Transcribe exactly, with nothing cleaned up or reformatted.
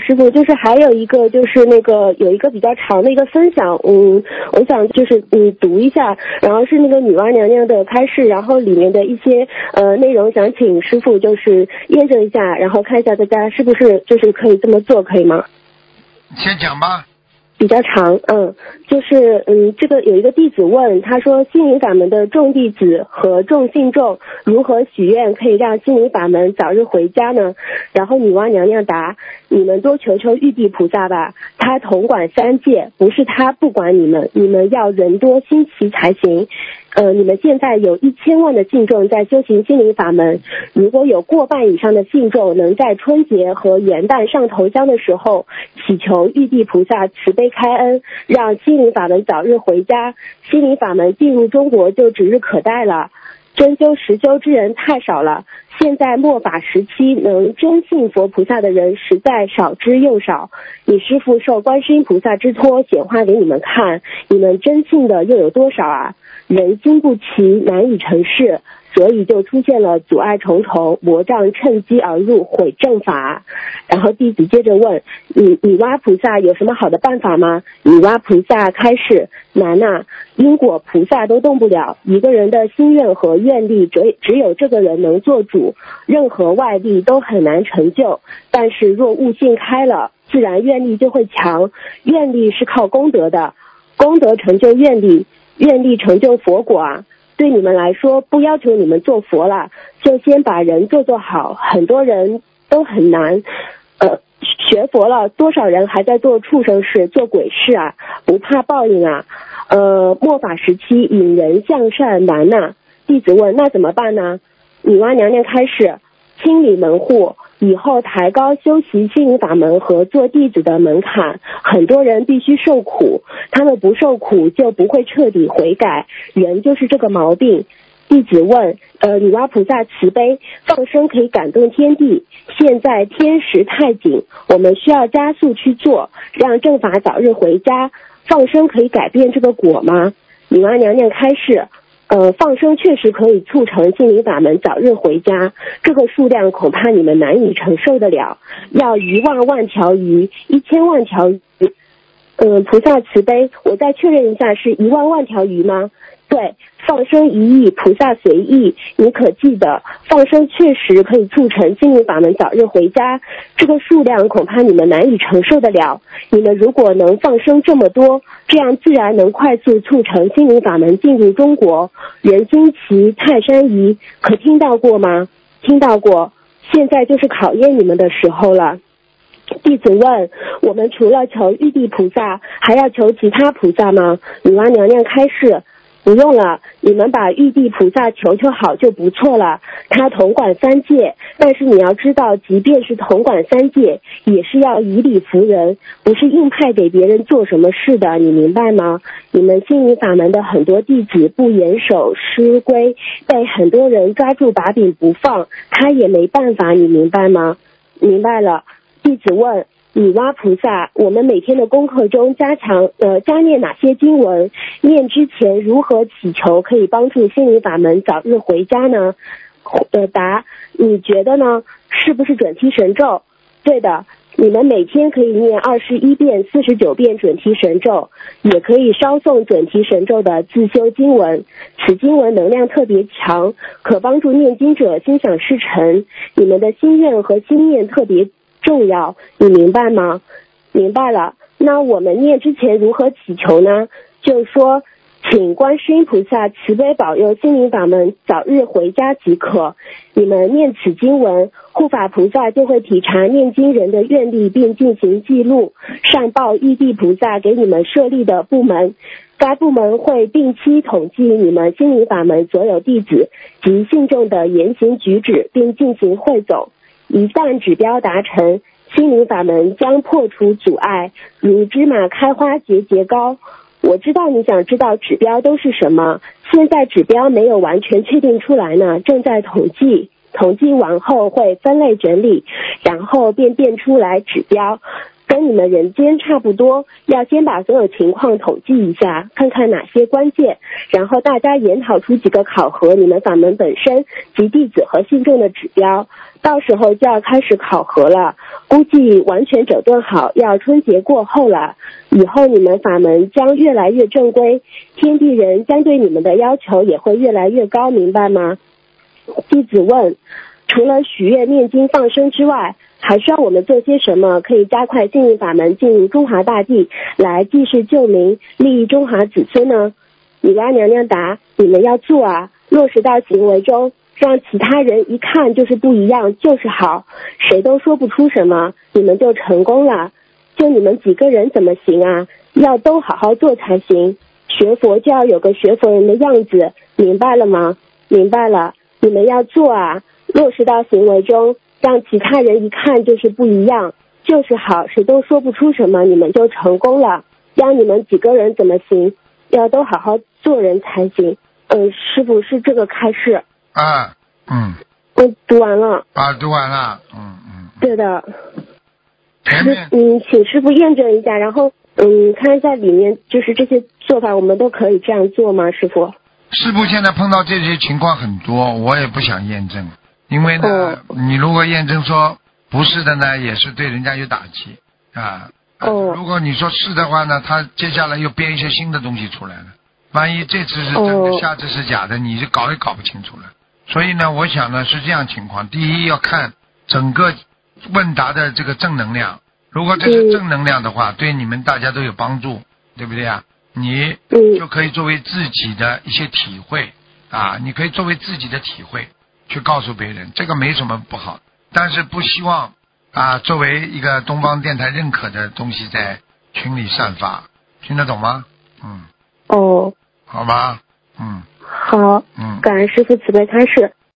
师傅，就是还有一个就是那个有一个比较长的一个分享，嗯，我想就是嗯读一下，然后是那个女娲娘娘的开示，然后里面的一些呃内容想请师傅就是验证一下，然后看一下大家是不是就是可以这么做，可以吗？ 先讲吧。 比较长，嗯，就是嗯，这个有一个弟子问，他说心灵法门的众弟子和众信众如何许愿可以让心灵法门早日回家呢？然后女娲娘娘答：你们多求求玉帝菩萨吧，他统管三界，不是他不管你们，你们要人多心齐才行。呃，你们现在有一千万的信众在修行心灵法门，如果有过半以上的信众能在春节和元旦上头香的时候祈求玉帝菩萨慈悲开恩，让心灵法门早日回家，心灵法门进入中国就指日可待了。真修实修之人太少了，现在末法时期能真信佛菩萨的人实在少之又少。你师父受观世音菩萨之托显化给你们看，你们真信的又有多少啊？人心不齐，难以成事，所以就出现了阻碍重重，魔障趁机而入，毁正法。然后弟子接着问，女女娲菩萨有什么好的办法吗？女娲菩萨开示，难啊，因果菩萨都动不了，一个人的心愿和愿力只只有这个人能做主，任何外力都很难成就。但是若悟性开了，自然愿力就会强，愿力是靠功德的，功德成就愿力，愿力成就佛果啊。对你们来说，不要求你们做佛了，就先把人做做好，很多人都很难。呃，学佛了，多少人还在做畜生事、做鬼事啊？不怕报应啊？呃，末法时期引人向善难呐、啊。弟子问，那怎么办呢？女娲娘娘开示，清理门户，以后抬高修习心灵法门和做弟子的门槛，很多人必须受苦，他们不受苦就不会彻底悔改，人就是这个毛病。弟子问，呃，女娲菩萨慈悲，放生可以感动天地，现在天时太紧，我们需要加速去做，让正法早日回家，放生可以改变这个果吗？女娲娘娘开示，呃，放生确实可以促成心灵法门早日回家，这个数量恐怕你们难以承受得了，要一万万条鱼，一千万条鱼。嗯、呃，菩萨慈悲，我再确认一下，是一万万条鱼吗？对，放生一亿，菩萨随意。你可记得，放生确实可以促成心灵法门早日回家，这个数量恐怕你们难以承受得了。你们如果能放生这么多，这样自然能快速促成心灵法门进入中国。人心齐，泰山移，可听到过吗？听到过，现在就是考验你们的时候了。弟子问，我们除了求玉帝菩萨，还要求其他菩萨吗？女娲娘娘开示，不用了，你们把玉帝菩萨求求好就不错了，他统管三界，但是你要知道，即便是统管三界，也是要以理服人，不是硬派给别人做什么事的，你明白吗？你们心灵法门的很多弟子不严守师规，被很多人抓住把柄不放，他也没办法，你明白吗？明白了。弟子问，女娲菩萨，我们每天的功课中加强呃加念哪些经文？念之前如何祈求可以帮助心灵法门早日回家呢？呃，答，你觉得呢？是不是准提神咒？对的，你们每天可以念二十一遍、四十九遍准提神咒，也可以烧诵准提神咒的自修经文。此经文能量特别强，可帮助念经者心想事成。你们的心愿和心念特别重要，你明白吗？明白了。那我们念之前如何祈求呢？就是说，请观世音菩萨慈悲保佑心灵法门早日回家即可。你们念此经文，护法菩萨就会体察念经人的愿力，并进行记录，上报玉帝菩萨给你们设立的部门。该部门会定期统计你们心灵法门所有弟子及信众的言行举止，并进行汇总。一旦指标达成，心灵法门将破除阻碍，如芝麻开花节节高。我知道你想知道指标都是什么，现在指标没有完全确定出来呢，正在统计，统计完后会分类整理，然后便变出来指标。 跟你们人间差不多，要先把所有情况统计一下，看看哪些关键，然后大家研讨出几个考核你们法门本身及弟子和信众的指标，到时候就要开始考核了，估计完全整顿好要春节过后了，以后你们法门将越来越正规，天地人将对你们的要求也会越来越高，明白吗？弟子问，除了许愿念经放生之外，还需要我们做些什么可以加快幸运法门进入中华大地，来济世救民，利益中华子孙呢？女娲娘娘答，你们要做啊，落实到行为中，让其他人一看就是不一样，就是好，谁都说不出什么，你们就成功了。就你们几个人怎么行啊？要都好好做才行，学佛就要有个学佛人的样子，明白了吗？明白了，你们要做啊，落实到行为中，让其他人一看就是不一样，就是好，谁都说不出什么，你们就成功了。让你们几个人怎么行？要都好好做人才行。嗯，师父是这个开示。 啊，嗯。 我读完了。 啊，读完了，嗯嗯。 对的。 前面。 嗯，请师父验证一下，然后嗯，看一下里面就是这些做法，我们都可以这样做吗，师父？ 师父现在碰到这些情况很多，我也不想验证，因为呢，哦、你如果验证说不是的呢，也是对人家有打击啊。哦。如果你说是的话呢，他接下来又编一些新的东西出来了，万一这次是真的，哦、下次是假的，你就搞也搞不清楚了。所以呢，我想呢是这样情况：第一，要看整个问答的这个正能量，如果这是正能量的话，嗯、对你们大家都有帮助，对不对啊？你就可以作为自己的一些体会啊，你可以作为自己的体会去告诉别人，这个没什么不好，但是不希望啊作为一个东方电台认可的东西在群里散发，听得懂吗？嗯。哦。好吧。嗯。 好。嗯。感恩师父慈悲开示。